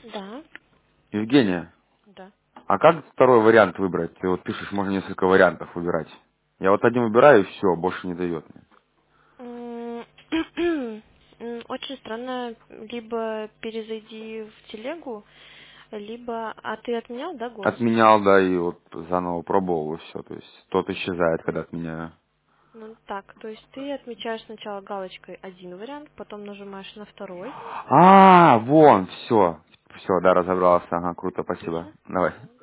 Да, Евгения, да. а как второй вариант выбрать? Ты вот пишешь, можно несколько вариантов выбирать. Я вот один выбираю, и все, больше не дает мне. М, Очень странно, либо перезайди в телегу, либо... А ты отменял, да, голос? Отменял, да, и вот заново пробовал, и все. То есть тот исчезает, когда отменяю. Ну так, то есть ты отмечаешь сначала галочкой один вариант, потом нажимаешь на второй. А, вон, все. Все, да, разобрался. Ага, круто, спасибо. Отлично. Давай.